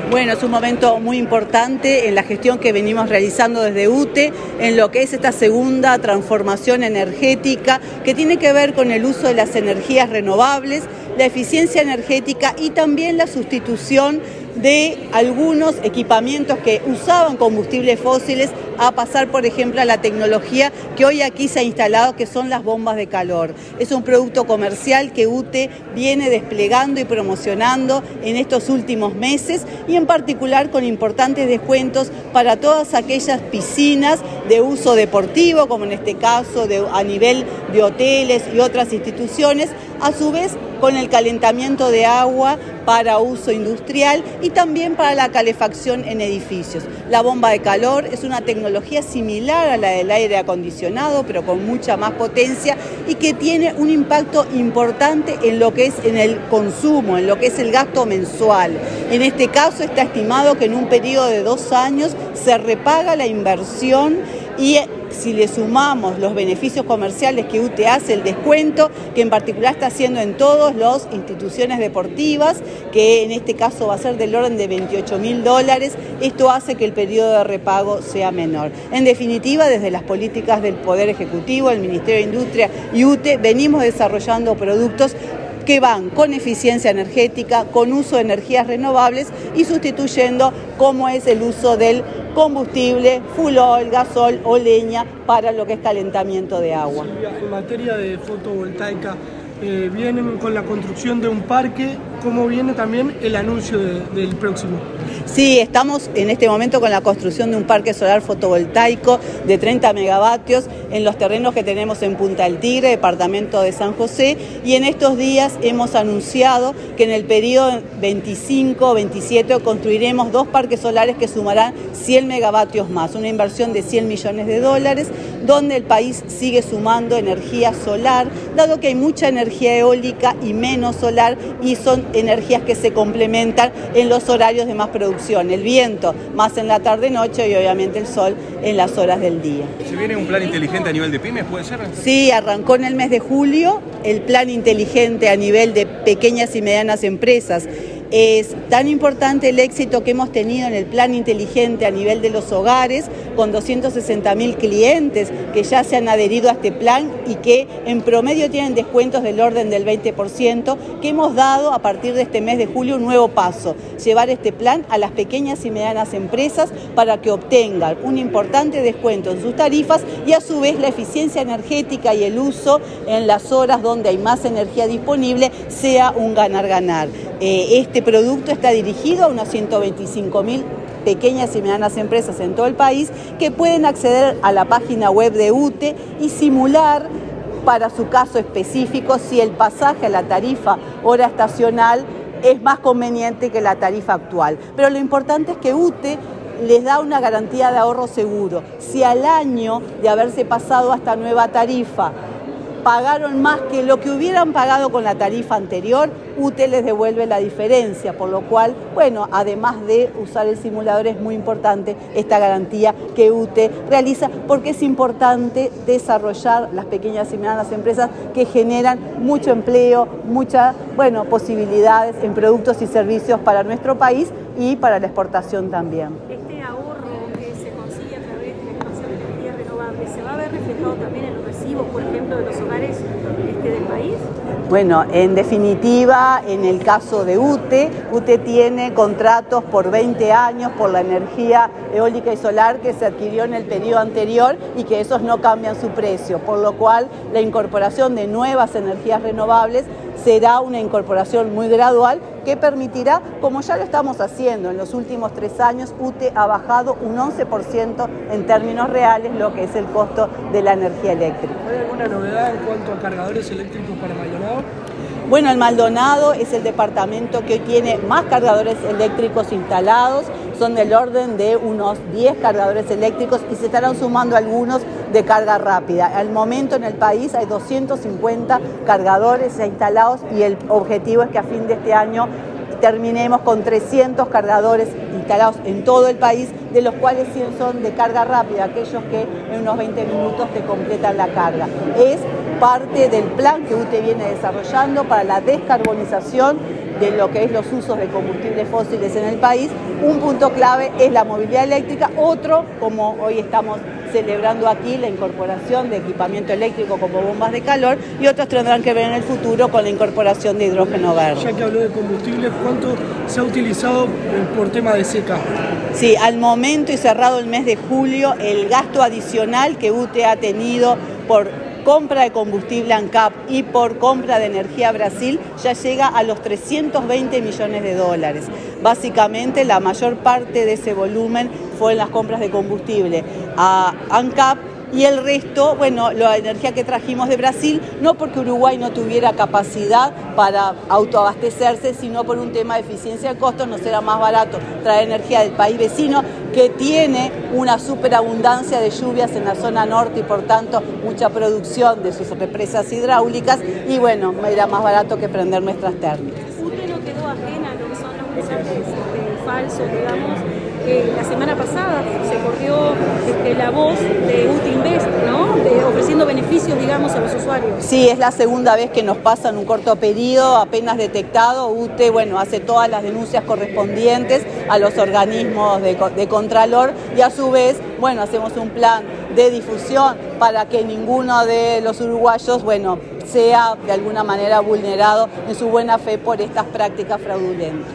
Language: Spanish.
Bueno, es un momento muy importante en la gestión que venimos realizando desde UTE, en lo que es esta segunda transformación energética que tiene que ver con el uso de las energías renovables, la eficiencia energética y también la sustitución de algunos equipamientos que usaban combustibles fósiles a pasar, por ejemplo, a la tecnología que hoy aquí se ha instalado, que son las bombas de calor. Es un producto comercial que UTE viene desplegando y promocionando en estos últimos meses y en particular con importantes descuentos para todas aquellas piscinas de uso deportivo, como en este caso a nivel de hoteles y otras instituciones, a su vez con el calentamiento de agua para uso industrial y también para la calefacción en edificios. La bomba de calor es una tecnología similar a la del aire acondicionado, pero con mucha más potencia y que tiene un impacto importante en lo que es en el consumo, en lo que es el gasto mensual. En este caso está estimado que en un periodo de 2 años se repaga la inversión y si le sumamos los beneficios comerciales que UTE hace, el descuento que en particular está haciendo en todas las instituciones deportivas, que en este caso va a ser del orden de $28.000, esto hace que el periodo de repago sea menor. En definitiva, desde las políticas del Poder Ejecutivo, el Ministerio de Industria y UTE, venimos desarrollando productos que van con eficiencia energética, con uso de energías renovables y sustituyendo como es el uso del combustible, fuel oil, gasol o leña para lo que es calentamiento de agua. Silvia, en materia de fotovoltaica, vienen con la construcción de un parque, ¿cómo viene también el anuncio del próximo? Sí, estamos en este momento con la construcción de un parque solar fotovoltaico de 30 megavatios en los terrenos que tenemos en Punta del Tigre, departamento de San José, y en estos días hemos anunciado que en el periodo 25-27 construiremos 2 parques solares que sumarán 100 megavatios más, una inversión de $100 millones, donde el país sigue sumando energía solar, dado que hay mucha energía eólica y menos solar, y son energías que se complementan en los horarios de más producción, el viento más en la tarde-noche y obviamente el sol en las horas del día. ¿Se viene un plan inteligente a nivel de pymes, puede ser? Sí, arrancó en el mes de julio el plan inteligente a nivel de pequeñas y medianas empresas. Es tan importante el éxito que hemos tenido en el plan inteligente a nivel de los hogares, con 260.000 clientes que ya se han adherido a este plan y que en promedio tienen descuentos del orden del 20%, que hemos dado a partir de este mes de julio un nuevo paso, llevar este plan a las pequeñas y medianas empresas para que obtengan un importante descuento en sus tarifas y a su vez la eficiencia energética y el uso en las horas donde hay más energía disponible sea un ganar-ganar. Este producto está dirigido a unas 125.000 pequeñas y medianas empresas en todo el país que pueden acceder a la página web de UTE y simular para su caso específico si el pasaje a la tarifa hora estacional es más conveniente que la tarifa actual. Pero lo importante es que UTE les da una garantía de ahorro seguro. Si al año de haberse pasado a esta nueva tarifa pagaron más que lo que hubieran pagado con la tarifa anterior, UTE les devuelve la diferencia, por lo cual, bueno, además de usar el simulador, es muy importante esta garantía que UTE realiza, porque es importante desarrollar las pequeñas y medianas empresas que generan mucho empleo, muchas, posibilidades en productos y servicios para nuestro país y para la exportación también. Este ahorro que se consigue a través de la expansión de energías renovables, ¿se va a ver reflejado también en los recibos, por ejemplo, de los hogares del país? Bueno, en definitiva, en el caso de UTE tiene contratos por 20 años por la energía eólica y solar que se adquirió en el periodo anterior y que esos no cambian su precio, por lo cual la incorporación de nuevas energías renovables será una incorporación muy gradual que permitirá, como ya lo estamos haciendo en los últimos 3 años, UTE ha bajado un 11% en términos reales lo que es el costo de la energía eléctrica. ¿Hay alguna novedad en cuanto a cargadores eléctricos para Maldonado? Bueno, el Maldonado es el departamento que hoy tiene más cargadores eléctricos instalados, son del orden de unos 10 cargadores eléctricos y se estarán sumando algunos de carga rápida. Al momento en el país hay 250 cargadores instalados y el objetivo es que a fin de este año terminemos con 300 cargadores instalados en todo el país, de los cuales 100 son de carga rápida, aquellos que en unos 20 minutos te completan la carga. Es parte del plan que UTE viene desarrollando para la descarbonización de lo que es los usos de combustibles fósiles en el país. Un punto clave es la movilidad eléctrica, otro, como hoy estamos celebrando aquí, la incorporación de equipamiento eléctrico como bombas de calor, y otros tendrán que ver en el futuro con la incorporación de hidrógeno verde. Ya que habló de combustibles, ¿cuánto se ha utilizado por tema de seca? Sí, al momento y cerrado el mes de julio, el gasto adicional que UTE ha tenido por compra de combustible ANCAP y por compra de energía Brasil ya llega a los 320 millones de dólares. Básicamente la mayor parte de ese volumen fue en las compras de combustible a ANCAP, y el resto, bueno, la energía que trajimos de Brasil, no porque Uruguay no tuviera capacidad para autoabastecerse, sino por un tema de eficiencia de costos. Nos era más barato traer energía del país vecino, que tiene una superabundancia de lluvias en la zona norte y por tanto mucha producción de sus represas hidráulicas, y bueno, era más barato que prender nuestras térmicas. Usted no quedó ajena a lo que son los mensajes falsos, digamos. La semana pasada se corrió la voz de UTE Invest, ¿no? Ofreciendo beneficios, digamos, a los usuarios. Sí, es la segunda vez que nos pasa en un corto periodo, apenas detectado. UTE, bueno, hace todas las denuncias correspondientes a los organismos de Contralor, y a su vez, bueno, hacemos un plan de difusión para que ninguno de los uruguayos, bueno, sea de alguna manera vulnerado en su buena fe por estas prácticas fraudulentas.